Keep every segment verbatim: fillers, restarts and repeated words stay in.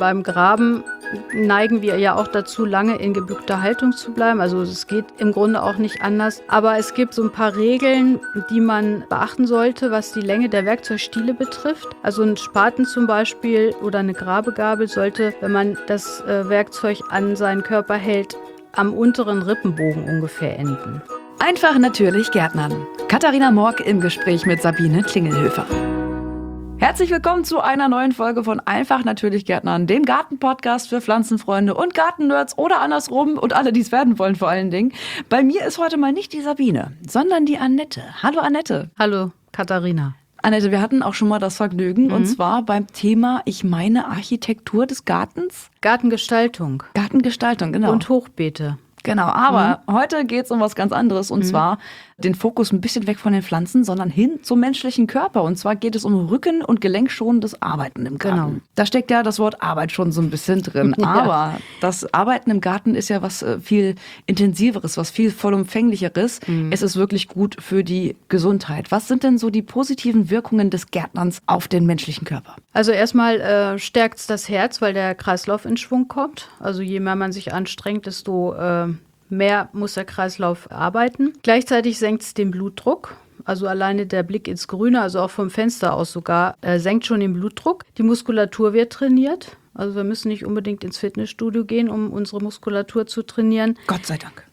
Beim Graben neigen wir ja auch dazu, lange in gebückter Haltung zu bleiben. Also es geht im Grunde auch nicht anders. Aber es gibt so ein paar Regeln, die man beachten sollte, was die Länge der Werkzeugstiele betrifft. Also ein Spaten zum Beispiel oder eine Grabegabel sollte, wenn man das äh, Werkzeug an seinen Körper hält, am unteren Rippenbogen ungefähr enden. Einfach natürlich Gärtnern. Katharina Morck im Gespräch mit Sabine Klingelhöfer. Herzlich willkommen zu einer neuen Folge von Einfach natürlich Gärtnern, dem Gartenpodcast für Pflanzenfreunde und Gartennerds oder andersrum und alle, die es werden wollen vor allen Dingen. Bei mir ist heute mal nicht die Sabine, sondern die Annette. Hallo Annette. Hallo Katharina. Annette, wir hatten auch schon mal das Vergnügen mhm. und zwar beim Thema, ich meine, Architektur des Gartens. Gartengestaltung. Gartengestaltung, genau. Und Hochbeete. Genau, aber mhm. heute geht es um was ganz anderes und mhm. zwar den Fokus ein bisschen weg von den Pflanzen, sondern hin zum menschlichen Körper. Und zwar geht es um Rücken- und gelenkschonendes Arbeiten im Garten. Genau. Da steckt ja das Wort Arbeit schon so ein bisschen drin. Ja. Aber das Arbeiten im Garten ist ja was viel intensiveres, was viel vollumfänglicheres. Mhm. Es ist wirklich gut für die Gesundheit. Was sind denn so die positiven Wirkungen des Gärtnerns auf den menschlichen Körper? Also erstmal äh, stärkt es das Herz, weil der Kreislauf in Schwung kommt. Also je mehr man sich anstrengt, desto äh, mehr muss der Kreislauf arbeiten. Gleichzeitig senkt es den Blutdruck. Also alleine der Blick ins Grüne, also auch vom Fenster aus sogar, äh, senkt schon den Blutdruck. Die Muskulatur wird trainiert. Also wir müssen nicht unbedingt ins Fitnessstudio gehen, um unsere Muskulatur zu trainieren. Gott sei Dank.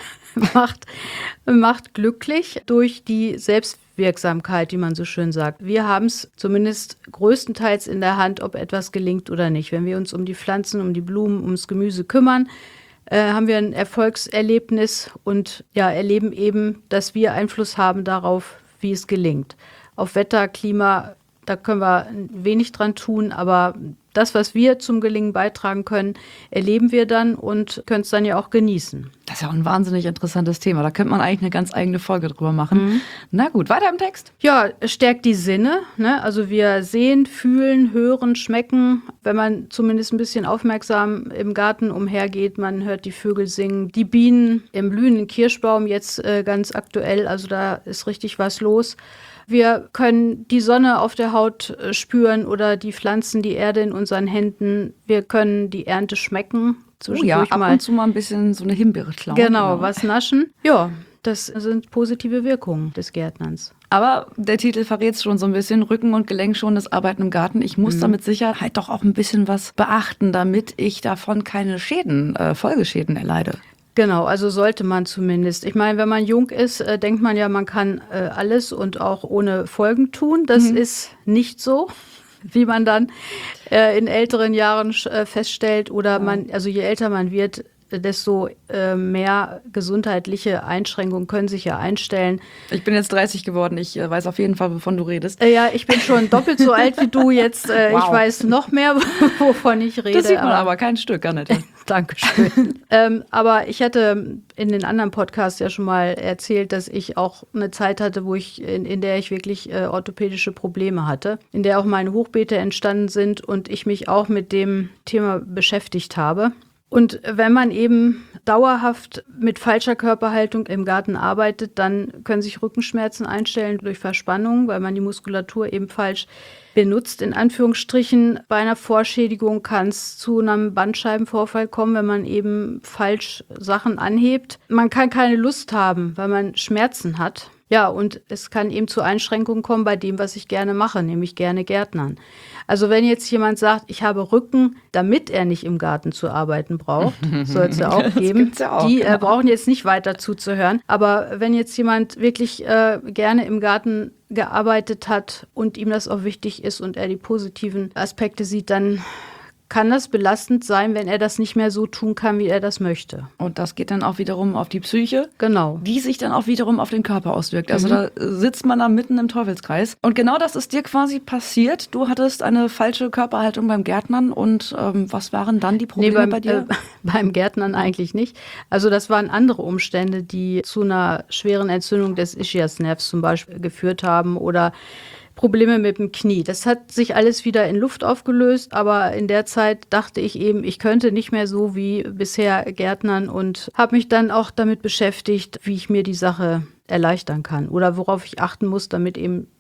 macht, macht glücklich durch die Selbstwirksamkeit, die man so schön sagt. Wir haben es zumindest größtenteils in der Hand, ob etwas gelingt oder nicht. Wenn wir uns um die Pflanzen, um die Blumen, ums Gemüse kümmern, äh, haben wir ein Erfolgserlebnis und ja, erleben eben, dass wir Einfluss haben darauf, wie es gelingt. Auf Wetter, Klima, da können wir wenig dran tun, aber das, was wir zum Gelingen beitragen können, erleben wir dann und können es dann ja auch genießen. Das ist ja auch ein wahnsinnig interessantes Thema. Da könnte man eigentlich eine ganz eigene Folge drüber machen. Mhm. Na gut, weiter im Text. Ja, es stärkt die Sinne. Ne? Also wir sehen, fühlen, hören, schmecken. Wenn man zumindest ein bisschen aufmerksam im Garten umhergeht, man hört die Vögel singen, die Bienen im blühenden Kirschbaum jetzt äh, ganz aktuell. Also da ist richtig was los. Wir können die Sonne auf der Haut spüren oder die Pflanzen, die Erde in unseren Händen. Wir können die Ernte schmecken. Oh ja, ab mal. und zu mal ein bisschen so eine Himbeere klauen. Genau, genau, was naschen. Ja, das sind positive Wirkungen des Gärtnerns. Aber der Titel verrät es schon so ein bisschen, Rücken- und gelenkschonendes Arbeiten im Garten. Ich muss mhm. da mit Sicherheit doch auch ein bisschen was beachten, damit ich davon keine Schäden, äh, Folgeschäden erleide. Genau, also sollte man zumindest. Ich meine, wenn man jung ist, äh, denkt man ja, man kann äh, alles und auch ohne Folgen tun. Das mhm. ist nicht so, wie man dann äh, in älteren Jahren äh, feststellt. Oder ja. man, also je älter man wird, desto äh, mehr gesundheitliche Einschränkungen können sich ja einstellen. Ich bin jetzt dreißig geworden, ich äh, weiß auf jeden Fall, wovon du redest. Äh, ja, ich bin schon doppelt so alt wie du jetzt. Äh, wow. Ich weiß noch mehr, wovon ich rede. Das sieht man aber, aber kein Stück, Annette. Dankeschön. ähm, aber ich hatte in den anderen Podcasts ja schon mal erzählt, dass ich auch eine Zeit hatte, wo ich in, in der ich wirklich äh, orthopädische Probleme hatte, in der auch meine Hochbeete entstanden sind und ich mich auch mit dem Thema beschäftigt habe. Und wenn man eben dauerhaft mit falscher Körperhaltung im Garten arbeitet, dann können sich Rückenschmerzen einstellen durch Verspannung, weil man die Muskulatur eben falsch benutzt, in Anführungsstrichen. Bei einer Vorschädigung kann es zu einem Bandscheibenvorfall kommen, wenn man eben falsch Sachen anhebt. Man kann keine Lust haben, weil man Schmerzen hat. Ja, und es kann eben zu Einschränkungen kommen bei dem, was ich gerne mache, nämlich gerne Gärtnern. Also wenn jetzt jemand sagt, ich habe Rücken, damit er nicht im Garten zu arbeiten braucht, soll es ja auch geben. Ja auch, die genau. äh, brauchen jetzt nicht weiter zuzuhören. Aber wenn jetzt jemand wirklich äh, gerne im Garten gearbeitet hat und ihm das auch wichtig ist und er die positiven Aspekte sieht, dann kann das belastend sein, wenn er das nicht mehr so tun kann, wie er das möchte. Und das geht dann auch wiederum auf die Psyche, genau, die sich dann auch wiederum auf den Körper auswirkt. Also mhm. da sitzt man da mitten im Teufelskreis. Und genau das ist dir quasi passiert. Du hattest eine falsche Körperhaltung beim Gärtnern und ähm, was waren dann die Probleme nee, beim, bei dir? Äh, beim Gärtnern eigentlich nicht. Also das waren andere Umstände, die zu einer schweren Entzündung des Ischiasnervs zum Beispiel geführt haben oder Probleme mit dem Knie. Das hat sich alles wieder in Luft aufgelöst, aber in der Zeit dachte ich eben, ich könnte nicht mehr so wie bisher Gärtnern und habe mich dann auch damit beschäftigt, wie ich mir die Sache erleichtern kann oder worauf ich achten muss, damit eben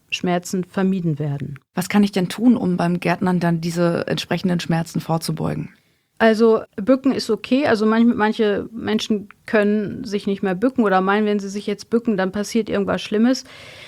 Schmerzen vermieden werden. Was kann ich denn tun, um beim Gärtnern dann diese entsprechenden Schmerzen vorzubeugen? Also bücken ist okay. Also manche, manche Menschen können sich nicht mehr bücken oder meinen, wenn sie sich jetzt bücken, dann passiert irgendwas Schlimmes.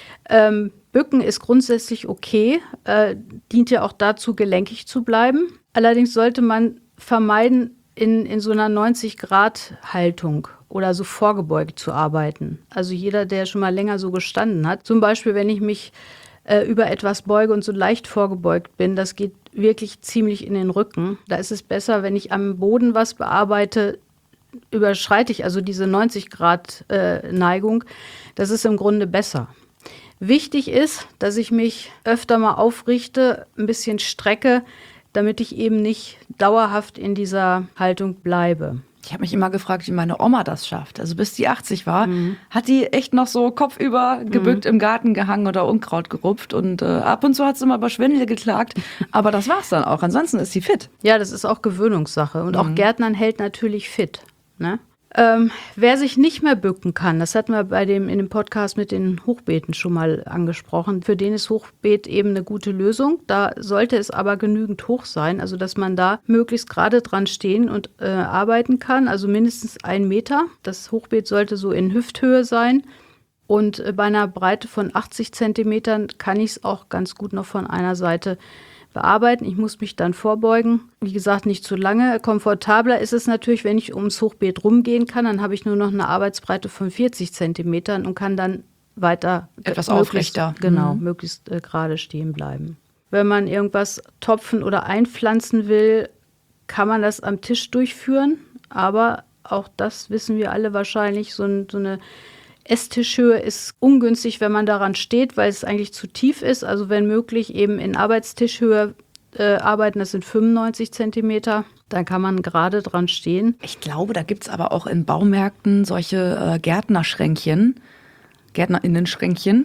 Ähm, bücken ist grundsätzlich okay, äh, dient ja auch dazu, gelenkig zu bleiben. Allerdings sollte man vermeiden, in, in so einer neunzig-Grad-Haltung oder so vorgebeugt zu arbeiten. Also jeder, der schon mal länger so gestanden hat, zum Beispiel, wenn ich mich äh, über etwas beuge und so leicht vorgebeugt bin, das geht wirklich ziemlich in den Rücken. Da ist es besser, wenn ich am Boden was bearbeite, überschreite ich also diese neunzig-Grad-Neigung. Das ist im Grunde besser. Wichtig ist, dass ich mich öfter mal aufrichte, ein bisschen strecke, damit ich eben nicht dauerhaft in dieser Haltung bleibe. Ich habe mich immer gefragt, wie meine Oma das schafft. Also bis die achtzig war, mhm. hat die echt noch so kopfüber gebückt mhm. im Garten gehangen oder Unkraut gerupft. Und äh, ab und zu hat sie immer über Schwindel geklagt. Aber das war's dann auch. Ansonsten ist sie fit. Ja, das ist auch Gewöhnungssache. Und mhm. auch Gärtnern hält natürlich fit, ne? Ähm, wer sich nicht mehr bücken kann, das hatten wir bei dem, in dem Podcast mit den Hochbeeten schon mal angesprochen, für den ist Hochbeet eben eine gute Lösung. Da sollte es aber genügend hoch sein, also dass man da möglichst gerade dran stehen und äh, arbeiten kann, also mindestens ein Meter. Das Hochbeet sollte so in Hüfthöhe sein. Und äh, bei einer Breite von achtzig Zentimetern kann ich es auch ganz gut noch von einer Seite bearbeiten. Ich muss mich dann vorbeugen. Wie gesagt, nicht zu lange. Komfortabler ist es natürlich, wenn ich ums Hochbeet rumgehen kann. Dann habe ich nur noch eine Arbeitsbreite von vierzig Zentimetern und kann dann weiter etwas aufrechter. Genau, mhm. möglichst äh, gerade stehen bleiben. Wenn man irgendwas topfen oder einpflanzen will, kann man das am Tisch durchführen. Aber auch das wissen wir alle wahrscheinlich, so, ein, so eine Esstischhöhe ist ungünstig, wenn man daran steht, weil es eigentlich zu tief ist. Also wenn möglich eben in Arbeitstischhöhe äh, arbeiten, das sind fünfundneunzig Zentimeter. Dann kann man gerade dran stehen. Ich glaube, da gibt es aber auch in Baumärkten solche äh, Gärtnerschränkchen, GärtnerInnen-Schränkchen,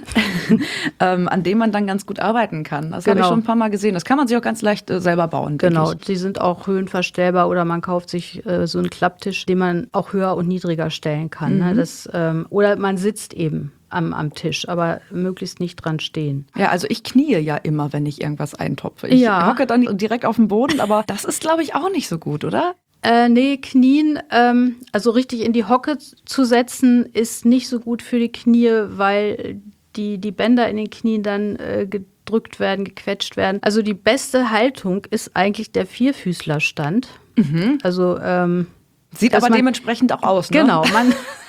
ähm, an denen man dann ganz gut arbeiten kann. Das genau. habe ich schon ein paar Mal gesehen. Das kann man sich auch ganz leicht äh, selber bauen. Genau, die sind auch höhenverstellbar oder man kauft sich äh, so einen Klapptisch, den man auch höher und niedriger stellen kann. Mhm. Ne? Das, ähm, oder man sitzt eben am, am Tisch, aber möglichst nicht dran stehen. Ja, also ich knie ja immer, wenn ich irgendwas eintopfe. Ich ja. hocke dann direkt auf dem Boden, aber das ist, glaube ich, auch nicht so gut, oder? Äh, nee, Knien, ähm, also richtig in die Hocke zu setzen, ist nicht so gut für die Knie, weil die, die Bänder in den Knien dann äh, gedrückt werden, gequetscht werden. Also die beste Haltung ist eigentlich der Vierfüßlerstand. Mhm. Also ähm, sieht aber man, dementsprechend auch aus, ne? Genau, man,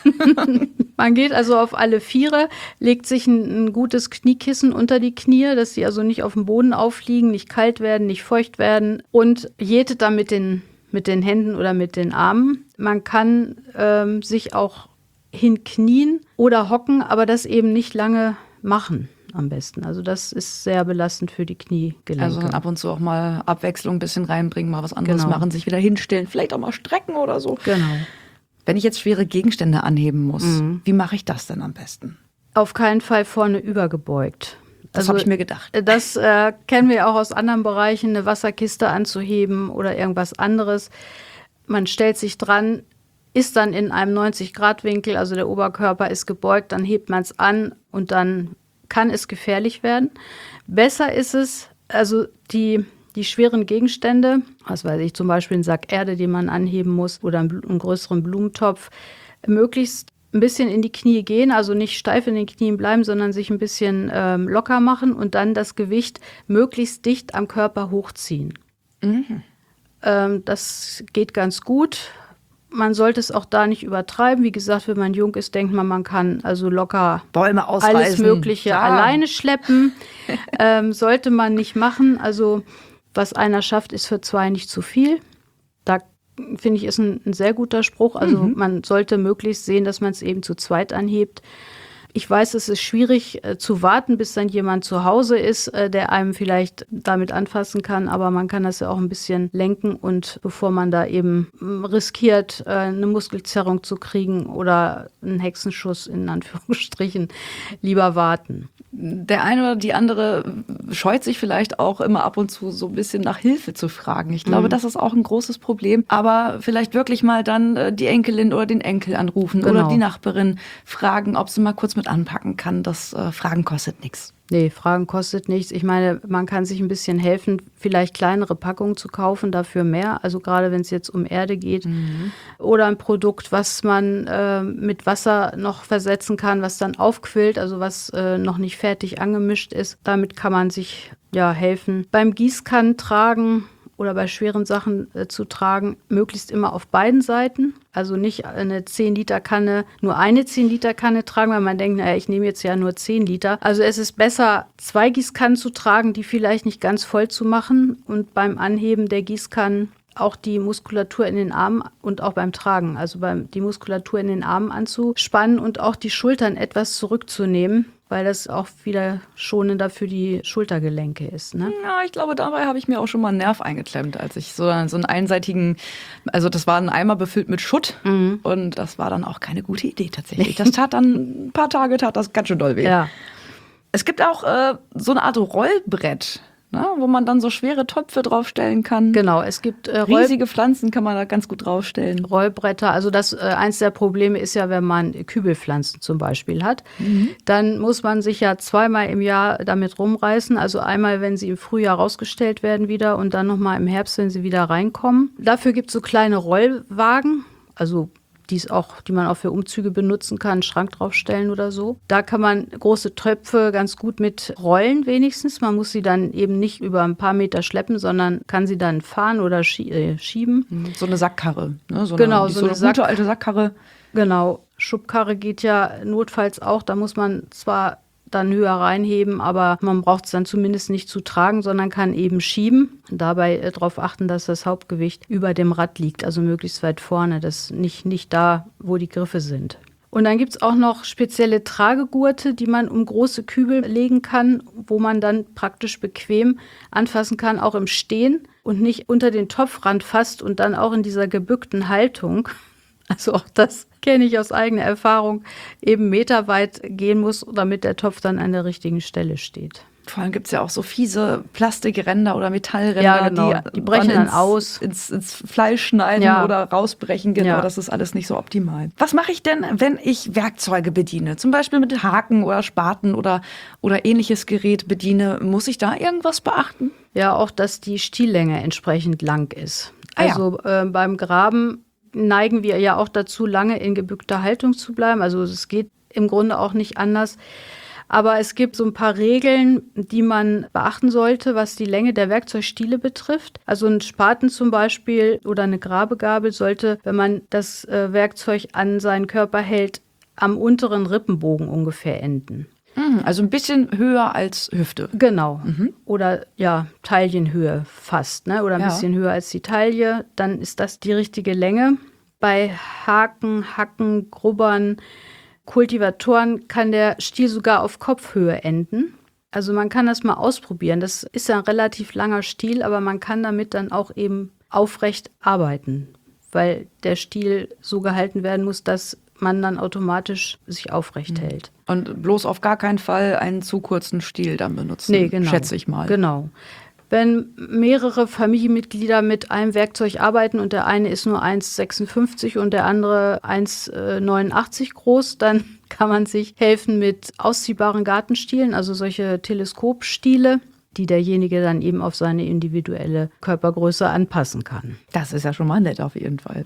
man geht also auf alle Viere, legt sich ein, ein gutes Kniekissen unter die Knie, dass sie also nicht auf dem Boden aufliegen, nicht kalt werden, nicht feucht werden und jätet dann mit den mit den Händen oder mit den Armen. Man kann ähm, sich auch hinknien oder hocken, aber das eben nicht lange machen am besten. Also das ist sehr belastend für die Kniegelenke. Also dann ab und zu auch mal Abwechslung ein bisschen reinbringen, mal was anderes genau. machen, sich wieder hinstellen, vielleicht auch mal strecken oder so. Genau. Wenn ich jetzt schwere Gegenstände anheben muss, mhm. wie mache ich das denn am besten? Auf keinen Fall vorne übergebeugt. Das also, habe ich mir gedacht. Das äh, kennen wir auch aus anderen Bereichen, eine Wasserkiste anzuheben oder irgendwas anderes. Man stellt sich dran, ist dann in einem neunzig-Grad-Winkel, also der Oberkörper ist gebeugt, dann hebt man es an und dann kann es gefährlich werden. Besser ist es, also die, die schweren Gegenstände, was weiß ich, zum Beispiel einen Sack Erde, den man anheben muss oder einen, einen größeren Blumentopf, möglichst ein bisschen in die Knie gehen, also nicht steif in den Knien bleiben, sondern sich ein bisschen ähm, locker machen und dann das Gewicht möglichst dicht am Körper hochziehen. Mhm. Ähm, das geht ganz gut. Man sollte es auch da nicht übertreiben. Wie gesagt, wenn man jung ist, denkt man, man kann also locker Bäume ausreißen, alles Mögliche ja. alleine schleppen. ähm, sollte man nicht machen. Also was einer schafft, ist für zwei nicht zu viel. Da finde ich, ist ein, ein sehr guter Spruch. Also mhm. man sollte möglichst sehen, dass man es eben zu zweit anhebt. Ich weiß, es ist schwierig äh, zu warten, bis dann jemand zu Hause ist, äh, der einem vielleicht damit anfassen kann. Aber man kann das ja auch ein bisschen lenken und bevor man da eben äh, riskiert, äh, eine Muskelzerrung zu kriegen oder einen Hexenschuss in Anführungsstrichen, lieber warten. Der eine oder die andere scheut sich vielleicht auch immer ab und zu so ein bisschen nach Hilfe zu fragen. Ich glaube, mhm. das ist auch ein großes Problem. Aber vielleicht wirklich mal dann die Enkelin oder den Enkel anrufen genau. oder die Nachbarin fragen, ob sie mal kurz mit mit anpacken kann. Das äh, Fragen kostet nichts. Nee, Fragen kostet nichts. Ich meine, man kann sich ein bisschen helfen, vielleicht kleinere Packungen zu kaufen, dafür mehr. Also gerade wenn es jetzt um Erde geht. Mhm. Oder ein Produkt, was man äh, mit Wasser noch versetzen kann, was dann aufquillt, also was äh, noch nicht fertig angemischt ist. Damit kann man sich ja helfen. Beim Gießkannentragen oder bei schweren Sachen äh, zu tragen, möglichst immer auf beiden Seiten. Also nicht eine zehn Liter Kanne, nur eine zehn Liter Kanne tragen, weil man denkt, naja, ich nehme jetzt ja nur zehn Liter. Also es ist besser, zwei Gießkannen zu tragen, die vielleicht nicht ganz voll zu machen und beim Anheben der Gießkannen auch die Muskulatur in den Armen und auch beim Tragen, also beim, die Muskulatur in den Armen anzuspannen und auch die Schultern etwas zurückzunehmen, weil das auch wieder schonender für die Schultergelenke ist. Ne? Ja, ich glaube, dabei habe ich mir auch schon mal einen Nerv eingeklemmt, als ich so, so einen einseitigen, also das war ein Eimer befüllt mit Schutt mhm. und das war dann auch keine gute Idee tatsächlich. Das tat dann, ein paar Tage tat das ganz schön doll weh. Ja. Es gibt auch äh, so eine Art Rollbrett, ne, wo man dann so schwere Töpfe draufstellen kann. Genau, es gibt äh, riesige Pflanzen kann man da ganz gut draufstellen. Rollbretter, also das äh, eins der Probleme ist ja, wenn man Kübelpflanzen zum Beispiel hat, mhm. dann muss man sich ja zweimal im Jahr damit rumreißen. Also einmal, wenn sie im Frühjahr rausgestellt werden wieder und dann nochmal im Herbst, wenn sie wieder reinkommen. Dafür gibt es so kleine Rollwagen, also die es auch, die man auch für Umzüge benutzen kann, einen Schrank draufstellen oder so. Da kann man große Töpfe ganz gut mit rollen wenigstens. Man muss sie dann eben nicht über ein paar Meter schleppen, sondern kann sie dann fahren oder schie- äh, schieben. So eine Sackkarre. Ne? So genau, eine, so, so eine, eine Sack- gute alte Sackkarre. Genau. Schubkarre geht ja notfalls auch. Da muss man zwar dann höher reinheben, aber man braucht es dann zumindest nicht zu tragen, sondern kann eben schieben. Dabei äh, darauf achten, dass das Hauptgewicht über dem Rad liegt, also möglichst weit vorne, das nicht, nicht da, wo die Griffe sind. Und dann gibt es auch noch spezielle Tragegurte, die man um große Kübel legen kann, wo man dann praktisch bequem anfassen kann, auch im Stehen und nicht unter den Topfrand fasst und dann auch in dieser gebückten Haltung. Also auch das kenne ich aus eigener Erfahrung, eben meterweit gehen muss, damit der Topf dann an der richtigen Stelle steht. Vor allem gibt es ja auch so fiese Plastikränder oder Metallränder, ja, genau. die, die brechen dann, ins, aus. Ins, ins Fleisch schneiden ja. oder rausbrechen. Genau, ja. Das ist alles nicht so optimal. Was mache ich denn, wenn ich Werkzeuge bediene? Zum Beispiel mit Haken oder Spaten oder, oder ähnliches Gerät bediene. Muss ich da irgendwas beachten? Ja, auch, dass die Stiellänge entsprechend lang ist. Ah, also ja. äh, beim Graben neigen wir ja auch dazu, lange in gebückter Haltung zu bleiben. Also es geht im Grunde auch nicht anders. Aber es gibt so ein paar Regeln, die man beachten sollte, was die Länge der Werkzeugstiele betrifft. Also ein Spaten zum Beispiel oder eine Grabegabel sollte, wenn man das äh, Werkzeug an seinen Körper hält, am unteren Rippenbogen ungefähr enden. Also ein bisschen höher als Hüfte. Genau. Mhm. Oder ja, Taillenhöhe fast, ne? Oder ein ja. bisschen höher als die Taille. Dann ist das die richtige Länge. Bei Haken, Hacken, Grubbern, Kultivatoren kann der Stiel sogar auf Kopfhöhe enden. Also man kann das mal ausprobieren. Das ist ja ein relativ langer Stiel, aber man kann damit dann auch eben aufrecht arbeiten, weil der Stiel so gehalten werden muss, dass man dann automatisch sich aufrecht hält. Und bloß auf gar keinen Fall einen zu kurzen Stiel dann benutzen, nee, genau, schätze ich mal. Genau. Wenn mehrere Familienmitglieder mit einem Werkzeug arbeiten und der eine ist nur eins Komma sechsundfünfzig und der andere eins Komma neunundachtzig groß, dann kann man sich helfen mit ausziehbaren Gartenstielen, also solche Teleskopstiele, die derjenige dann eben auf seine individuelle Körpergröße anpassen kann. Das ist ja schon mal nett auf jeden Fall.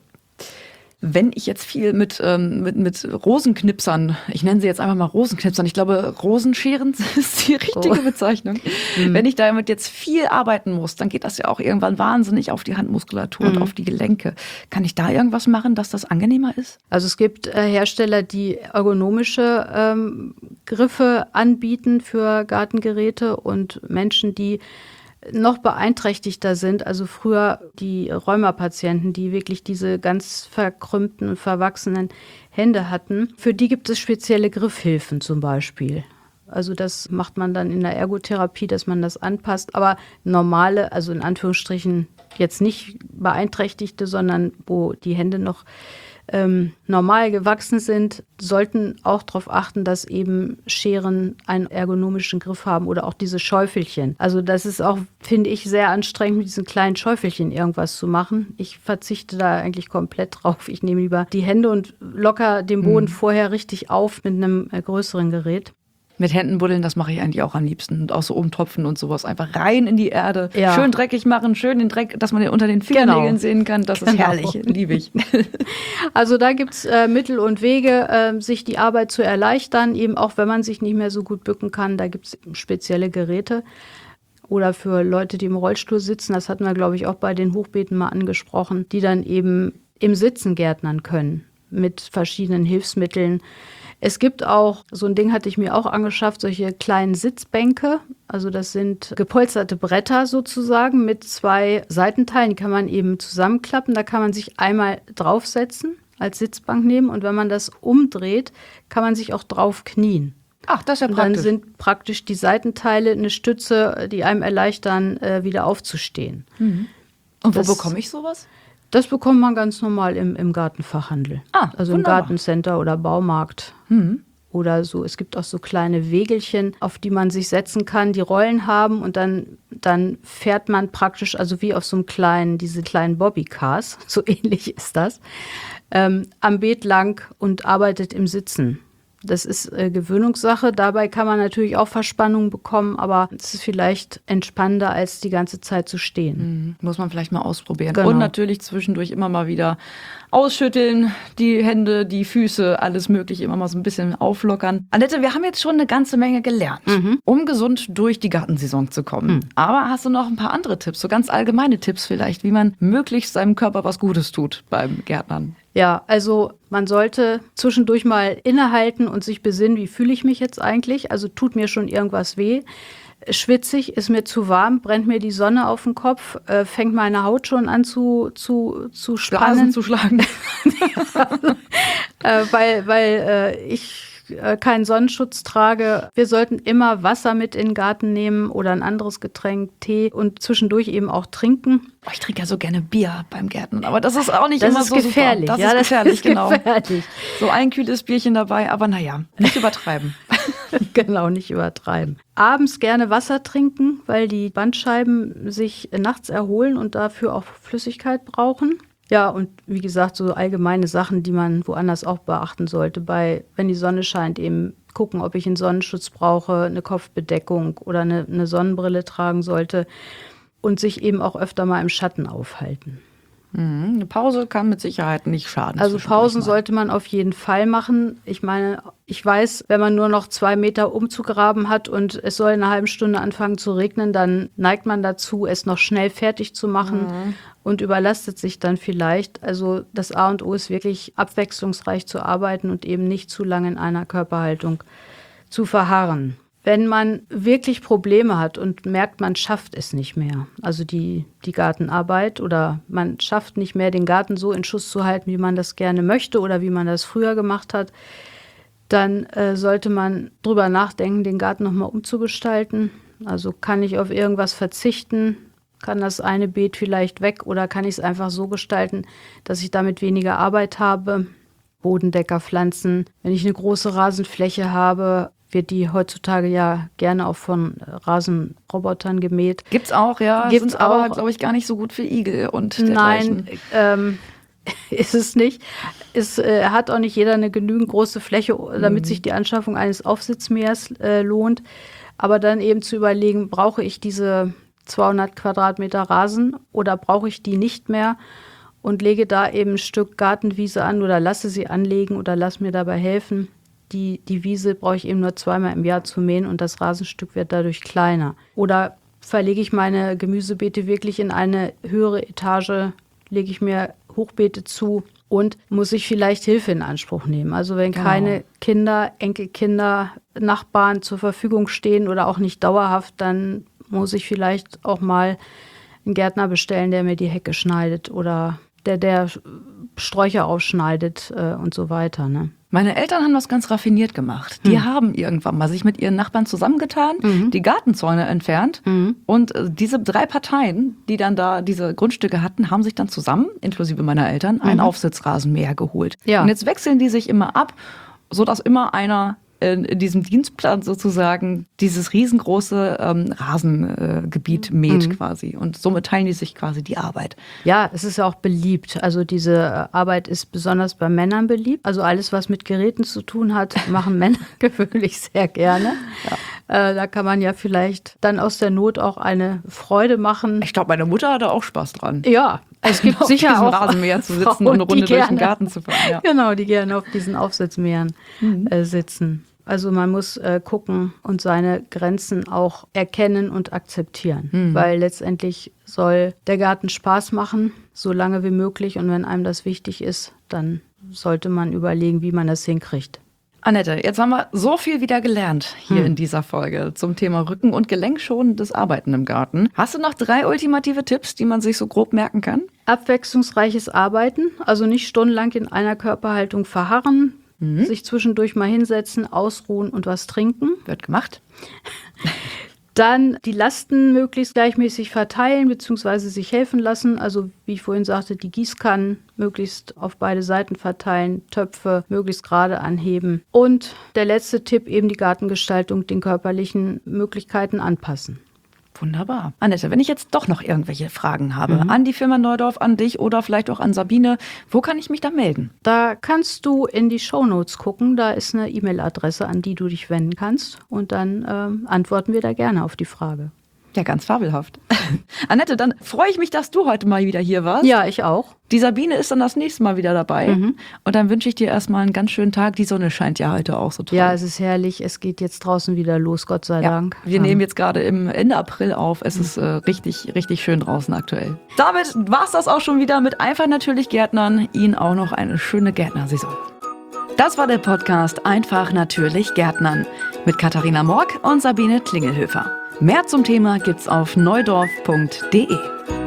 Wenn ich jetzt viel mit, ähm, mit, mit Rosenknipsern, ich nenne sie jetzt einfach mal Rosenknipsern, ich glaube, Rosenscheren ist die richtige oh. Bezeichnung. Mhm. Wenn ich damit jetzt viel arbeiten muss, dann geht das ja auch irgendwann wahnsinnig auf die Handmuskulatur mhm. und auf die Gelenke. Kann ich da irgendwas machen, dass das angenehmer ist? Also es gibt äh, Hersteller, die ergonomische ähm, Griffe anbieten für Gartengeräte und Menschen, die noch beeinträchtigter sind, also früher die Rheumapatienten, die wirklich diese ganz verkrümmten und verwachsenen Hände hatten. Für die gibt es spezielle Griffhilfen zum Beispiel. Also das macht man dann in der Ergotherapie, dass man das anpasst. Aber normale, also in Anführungsstrichen jetzt nicht beeinträchtigte, sondern wo die Hände noch ähm, normal gewachsen sind, sollten auch darauf achten, dass eben Scheren einen ergonomischen Griff haben oder auch diese Schäufelchen. Also das ist auch, finde ich, sehr anstrengend, mit diesen kleinen Schäufelchen irgendwas zu machen. Ich verzichte da eigentlich komplett drauf. Ich nehme lieber die Hände und locker den Boden mhm. vorher richtig auf mit einem äh, größeren Gerät. Mit Händen buddeln, das mache ich eigentlich auch am liebsten. Und auch so umtopfen und sowas. Einfach rein in die Erde. Ja. Schön dreckig machen, schön den Dreck, dass man den unter den Fingernägeln genau. sehen kann. Das genau. ist herrlich, liebe ich. Also da gibt es äh, Mittel und Wege, äh, sich die Arbeit zu erleichtern. Eben auch, wenn man sich nicht mehr so gut bücken kann. Da gibt es spezielle Geräte. Oder für Leute, die im Rollstuhl sitzen. Das hatten wir, glaube ich, auch bei den Hochbeeten mal angesprochen. Die dann eben im Sitzen gärtnern können. Mit verschiedenen Hilfsmitteln. Es gibt auch, so ein Ding hatte ich mir auch angeschafft, solche kleinen Sitzbänke. Also das sind gepolsterte Bretter sozusagen mit zwei Seitenteilen. Die kann man eben zusammenklappen. Da kann man sich einmal draufsetzen, als Sitzbank nehmen. Und wenn man das umdreht, kann man sich auch drauf knien. Ach, das ist ja und praktisch. Dann sind praktisch die Seitenteile eine Stütze, die einem erleichtern, äh, wieder aufzustehen. Mhm. Und wo das, bekomme ich sowas? Das bekommt man ganz normal im, im Gartenfachhandel. Ah, also wunderbar. im Gartencenter oder Baumarkt. Mhm. Oder so. Es gibt auch so kleine Wägelchen, auf die man sich setzen kann, die Rollen haben. Und dann, dann fährt man praktisch, also wie auf so einem kleinen, diese kleinen Bobbycars, so ähnlich ist das, ähm, am Beet lang und arbeitet im Sitzen. Das ist äh, Gewöhnungssache. Dabei kann man natürlich auch Verspannung bekommen, aber es ist vielleicht entspannender, als die ganze Zeit zu stehen. Mhm. Muss man vielleicht mal ausprobieren. Genau. Und natürlich zwischendurch immer mal wieder ausschütteln, die Hände, die Füße, alles Mögliche, immer mal so ein bisschen auflockern. Annette, wir haben jetzt schon eine ganze Menge gelernt, mhm. um gesund durch die Gartensaison zu kommen. Mhm. Aber hast du noch ein paar andere Tipps, so ganz allgemeine Tipps vielleicht, wie man möglichst seinem Körper was Gutes tut beim Gärtnern? Ja, also man sollte zwischendurch mal innehalten und sich besinnen, wie fühle ich mich jetzt eigentlich? Also tut mir schon irgendwas weh? Schwitzig, ist mir zu warm, brennt mir die Sonne auf den Kopf, äh, fängt meine Haut schon an zu, zu, zu spannen. Blasen zu schlagen. äh, weil weil äh, ich äh, keinen Sonnenschutz trage. Wir sollten immer Wasser mit in den Garten nehmen oder ein anderes Getränk, Tee und zwischendurch eben auch trinken. Oh, ich trinke ja so gerne Bier beim Gärtnern, aber das ist auch nicht das immer ist so gefährlich. super. Das ja, ist gefährlich, ist genau. gefährlich. So ein kühles Bierchen dabei, aber naja, nicht übertreiben. Genau, nicht übertreiben. Abends gerne Wasser trinken, weil die Bandscheiben sich nachts erholen und dafür auch Flüssigkeit brauchen. Ja, und wie gesagt, so allgemeine Sachen, die man woanders auch beachten sollte. Bei, wenn die Sonne scheint, eben gucken, ob ich einen Sonnenschutz brauche, eine Kopfbedeckung oder eine, eine Sonnenbrille tragen sollte und sich eben auch öfter mal im Schatten aufhalten. Mhm. Eine Pause kann mit Sicherheit nicht schaden. Also Pausen sollte man auf jeden Fall machen. Ich meine, ich weiß, wenn man nur noch zwei Meter umzugraben hat und es soll in einer halben Stunde anfangen zu regnen, dann neigt man dazu, es noch schnell fertig zu machen mhm. und überlastet sich dann vielleicht. Also das A und O ist wirklich abwechslungsreich zu arbeiten und eben nicht zu lange in einer Körperhaltung zu verharren. Wenn man wirklich Probleme hat und merkt, man schafft es nicht mehr, also die, die Gartenarbeit oder man schafft nicht mehr, den Garten so in Schuss zu halten, wie man das gerne möchte oder wie man das früher gemacht hat, dann äh, sollte man drüber nachdenken, den Garten nochmal umzugestalten. Also kann ich auf irgendwas verzichten? Kann das eine Beet vielleicht weg oder kann ich es einfach so gestalten, dass ich damit weniger Arbeit habe? Bodendeckerpflanzen. Wenn ich eine große Rasenfläche habe, wird die heutzutage ja gerne auch von Rasenrobotern gemäht. Gibt's auch, ja. Gibt's sind auch, aber, glaube ich, gar nicht so gut für Igel und dergleichen. Nein, ähm, ist es nicht. Es äh, hat auch nicht jeder eine genügend große Fläche, damit mhm. sich die Anschaffung eines Aufsitzmähers äh, lohnt. Aber dann eben zu überlegen, brauche ich diese zweihundert Quadratmeter Rasen oder brauche ich die nicht mehr? Und lege da eben ein Stück Gartenwiese an oder lasse sie anlegen oder lass mir dabei helfen. Die, die Wiese brauche ich eben nur zweimal im Jahr zu mähen und das Rasenstück wird dadurch kleiner. Oder verlege ich meine Gemüsebeete wirklich in eine höhere Etage, lege ich mir Hochbeete zu und muss ich vielleicht Hilfe in Anspruch nehmen. Also wenn Genau. keine Kinder, Enkelkinder, Nachbarn zur Verfügung stehen oder auch nicht dauerhaft, dann muss ich vielleicht auch mal einen Gärtner bestellen, der mir die Hecke schneidet oder der, der Sträucher aufschneidet äh, und so weiter, ne? Meine Eltern haben das ganz raffiniert gemacht. Die hm. haben irgendwann mal sich mit ihren Nachbarn zusammengetan, mhm. die Gartenzäune entfernt mhm. und äh, diese drei Parteien, die dann da diese Grundstücke hatten, haben sich dann zusammen, inklusive meiner Eltern, mhm. einen Aufsitzrasenmäher geholt. Ja. Und jetzt wechseln die sich immer ab, sodass immer einer in, in diesem Dienstplan sozusagen dieses riesengroße ähm, Rasengebiet äh, mäht mhm. quasi. Und somit teilen die sich quasi die Arbeit. Ja, es ist ja auch beliebt. Also diese Arbeit ist besonders bei Männern beliebt. Also alles, was mit Geräten zu tun hat, machen Männer gewöhnlich sehr gerne. Ja. Äh, da kann man ja vielleicht dann aus der Not auch eine Freude machen. Ich glaube, meine Mutter hatte auch Spaß dran. Ja, es gibt sicher auch Rasenmäher zu sitzen Frauen, und eine Runde durch den Garten zu fahren. Ja. Genau, die gerne auf diesen Aufsitzmähern mhm. äh, sitzen. Also man muss äh, gucken und seine Grenzen auch erkennen und akzeptieren. Mhm. Weil letztendlich soll der Garten Spaß machen, so lange wie möglich. Und wenn einem das wichtig ist, dann sollte man überlegen, wie man das hinkriegt. Annette, jetzt haben wir so viel wieder gelernt hier hm. in dieser Folge zum Thema Rücken- und gelenkschonendes Arbeiten im Garten. Hast du noch drei ultimative Tipps, die man sich so grob merken kann? Abwechslungsreiches Arbeiten, also nicht stundenlang in einer Körperhaltung verharren, mhm. sich zwischendurch mal hinsetzen, ausruhen und was trinken. Wird gemacht. Dann die Lasten möglichst gleichmäßig verteilen bzw. sich helfen lassen. Also wie ich vorhin sagte, die Gießkannen möglichst auf beide Seiten verteilen, Töpfe möglichst gerade anheben. Und der letzte Tipp, eben die Gartengestaltung den körperlichen Möglichkeiten anpassen. Wunderbar. Annette, wenn ich jetzt doch noch irgendwelche Fragen habe, mhm. an die Firma Neudorf, an dich oder vielleicht auch an Sabine, wo kann ich mich da melden? Da kannst du in die Shownotes gucken, da ist eine E-Mail-Adresse, an die du dich wenden kannst und dann ähm, antworten wir da gerne auf die Frage. Ja, ganz fabelhaft. Annette, dann freue ich mich, dass du heute mal wieder hier warst. Ja, ich auch. Die Sabine ist dann das nächste Mal wieder dabei. Mhm. Und dann wünsche ich dir erstmal einen ganz schönen Tag. Die Sonne scheint ja heute auch so toll. Ja, es ist herrlich. Es geht jetzt draußen wieder los, Gott sei ja, Dank. Wir ja. nehmen jetzt gerade im Ende April auf. Es mhm. ist äh, richtig, richtig schön draußen aktuell. Damit war es das auch schon wieder mit Einfach natürlich Gärtnern. Ihnen auch noch eine schöne Gärtnersaison. Das war der Podcast Einfach natürlich Gärtnern mit Katharina Morg und Sabine Klingelhöfer. Mehr zum Thema gibt's auf neudorf punkt de.